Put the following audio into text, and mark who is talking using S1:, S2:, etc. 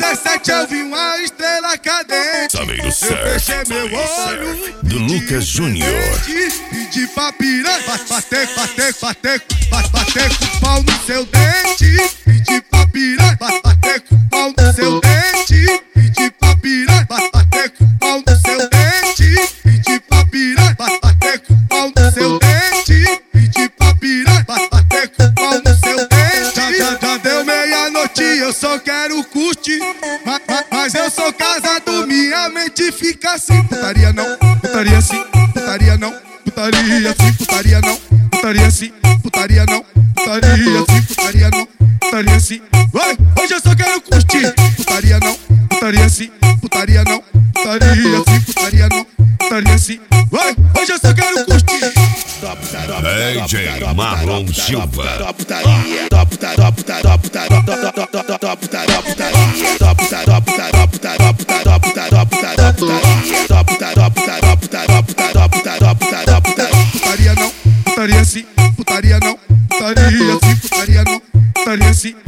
S1: 17 eu vi uma estrela cadente.
S2: Sameiro
S1: Eu
S2: Surf,
S1: fechei meu olho
S2: do Lucas Júnior.
S1: Pedi pra piranha bater com o pau no seu dente. Pedi pra piranha bater com o pau no seu dente. Pedi pra piranha bater com o pau no seu dente. Pedi pra piranha bater com o pau no seu dente. Pedi pra piranha bater com o pau no seu dente. Já deu meia-noite, eu só quero curtir. Mas eu sou casado, minha mente fica assim. Putaria não, putaria sim, putaria não. Putaria sim, putaria não. Putaria sim, putaria não. Putaria sim, putaria não. Putaria sim. Hoje eu só quero curtir. Putaria não, putaria sim, putaria não. Putaria sim, putaria não. Putaria sim. Hoje eu só quero curtir.
S2: DJ Marlon Silva.
S1: Putaria não, putaria sim, putaria não. Putaria sim, putaria não. Putaria sim.